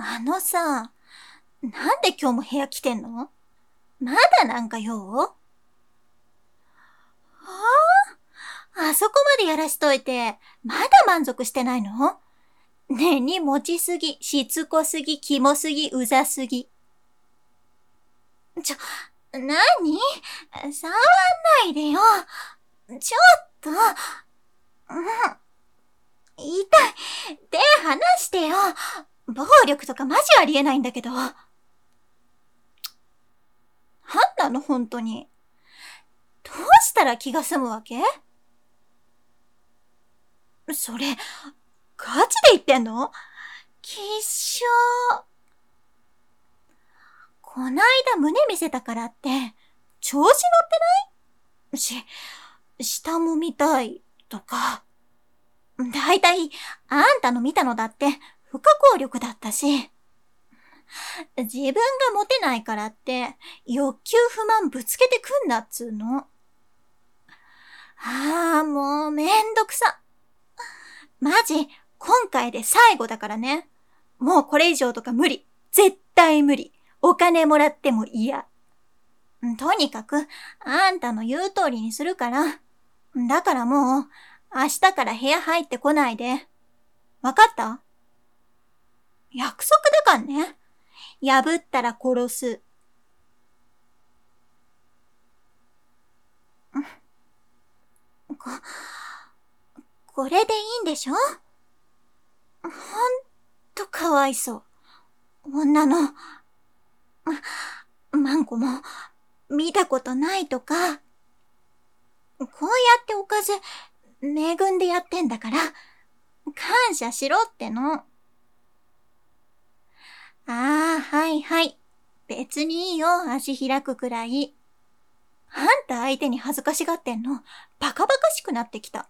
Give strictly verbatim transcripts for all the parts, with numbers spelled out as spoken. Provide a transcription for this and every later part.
あのさ、なんで今日も部屋来てんの？まだなんか用？はあ、あそこまでやらしといて、まだ満足してないの？根に持ちすぎ、しつこすぎ、キモすぎ、うざすぎ。ちょ、なに？触んないでよ。ちょっと。うん、痛い。手離してよ。暴力とかマジありえないんだけど。なんなの本当に。どうしたら気が済むわけ？それ、ガチで言ってんの？きっしょー。こないだ胸見せたからって、調子乗ってない？し、下も見たいとか。だいたい、あんたの見たのだって不可抗力だったし。自分がモテないからって、欲求不満ぶつけてくんなっつーの。ああ、もうめんどくさ。マジ、今回で最後だからね。もうこれ以上とか無理。絶対無理。お金もらっても嫌。とにかく、あんたの言う通りにするから。だからもう、明日から部屋入ってこないで。わかった？約束だかんね。破ったら殺す。こ、これでいいんでしょ？ほんとかわいそう。女の、ま、マンコも見たことないとか。こうやっておかず恵んでやってんだから、感謝しろっての。ああ、はいはい。別にいいよ、足開くくらい。あんた相手に恥ずかしがってんの、バカバカしくなってきた。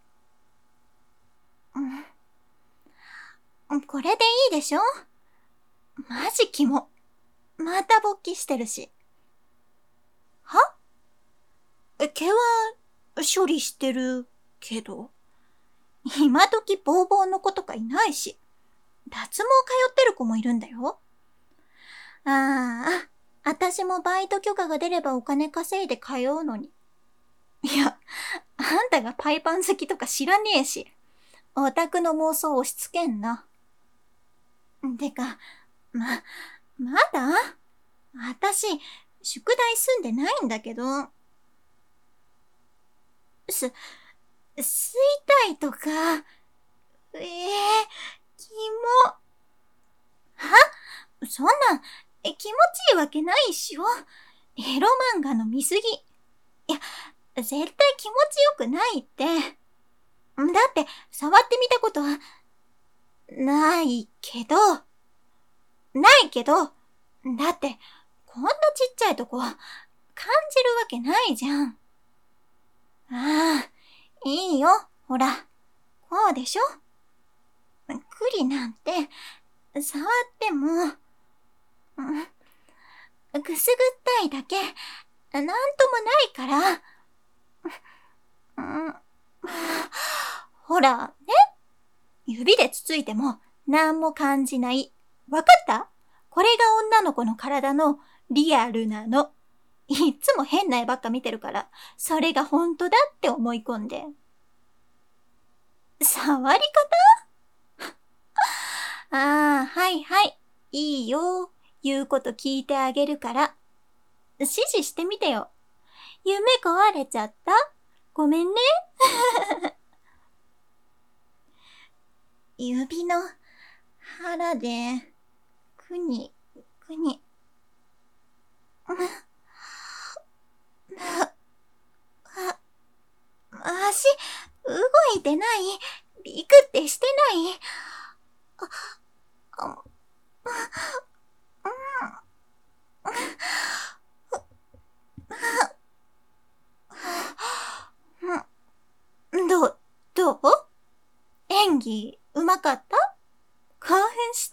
うん、これでいいでしょ？マジキモ。また勃起してるし。は？毛は処理してるけど。今時ボーボーの子とかいないし。脱毛通ってる子もいるんだよ。ああ、あたしもバイト許可が出ればお金稼いで通うのに。いや、あんたがパイパン好きとか知らねえし。オタクの妄想押し付けんな。てか、ま、まだ？あたし、宿題済んでないんだけど。す、吸いたいとか、ええー、キモ。は？そんなん、え、気持ちいいわけないっしょ。エロ漫画の見すぎ。いや、絶対気持ちよくないって。だって、触ってみたことは、ないけど、ないけど、だって、こんなちっちゃいとこ、感じるわけないじゃん。ああ、いいよ、ほら、こうでしょ？栗なんて、触っても、うん、くすぐったいだけ、なんともないから。うん、ほら、ね？指でつついても、なんも感じない。わかった？これが女の子の体のリアルなの。いっつも変な絵ばっか見てるから、それが本当だって思い込んで。触り方？ああ、はいはい。いいよ。言うこと聞いてあげるから。指示してみてよ。夢壊れちゃった？ごめんね。指の腹で、くに、くに。足、動いてない？ビクってしてない？あ、ど、どう？演技、うまかった？興奮した？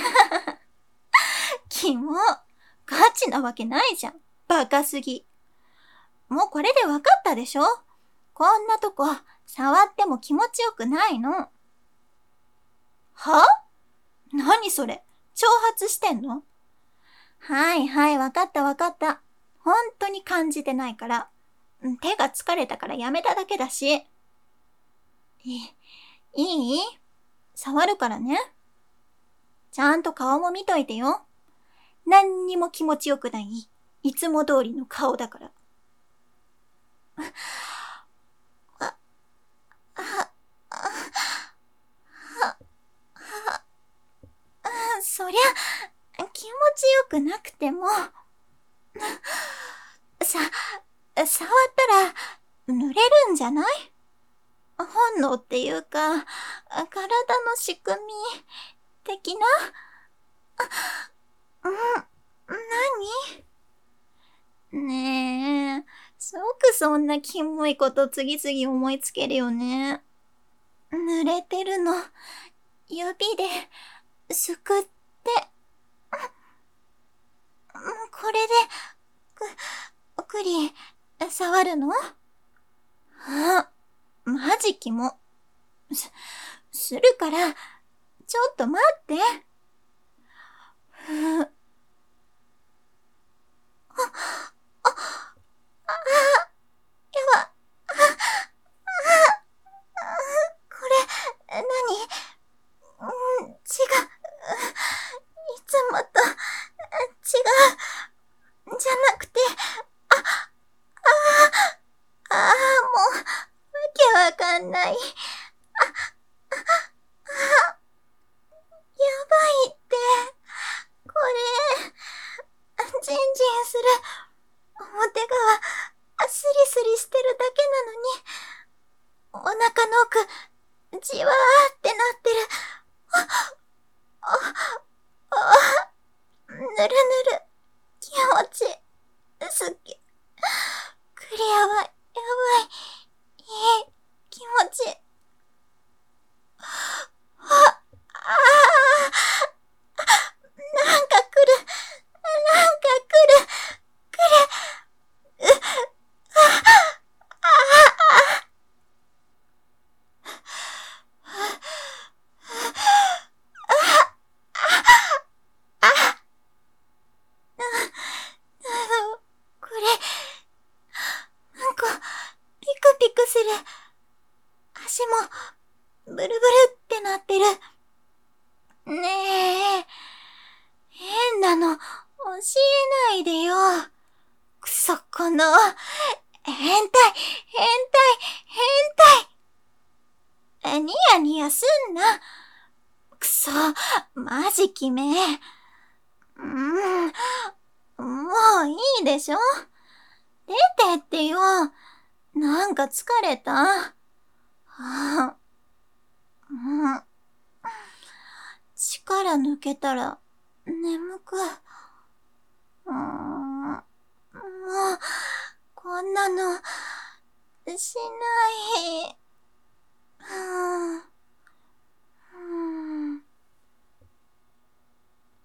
キモ。ガチなわけないじゃん。バカすぎ。もうこれでわかったでしょ？こんなとこ、触っても気持ちよくないの。は？何それ？ 挑発してんの？はいはい、わかったわかった。本当に感じてないから。手が疲れたからやめただけだし。い、いい？触るからね。ちゃんと顔も見といてよ。何にも気持ちよくない、いつも通りの顔だから。あ、あ、あ、そりゃ、気持ちよくなくても、さ、触ったら、濡れるんじゃない？本能っていうか、体の仕組み、的な？うん、何？ねえ、すごくそんなキモいこと次々思いつけるよね。濡れてるの、指で、すくって、これで、く、くり、触るの？あ、マジキモ。す、するから、ちょっと待って。ふぅ。あ、あ、あ、やば、あ、あ、これ、何？うん、違う。いつもと、違う。じゃなくて、あ、ああ、ああ、もう、わけわかんない。あ、あ、あ、やばいって。これ、ジンジンする。表側、スリスリしてるだけなのに、お腹の奥、じわーってなってる。あ、あ、あ、ぬるぬる、気持ち、すっげ、クリアは、やばい、いい、気持ち、あ、ああ、なんか来る、なんか来る、来る、う、あ、あ、あ、これ、なんか、ピクピクする。足も、ブルブルってなってる。ねえ、変なの、教えないでよ。くそ、この、変態、変態、変態。ニヤニヤすんな。くそ、マジキメ。うん、もういいでしょ？出てってよ。なんか疲れた？はあ、うん。力抜けたら、眠く。うーん。もう、こんなの、しない。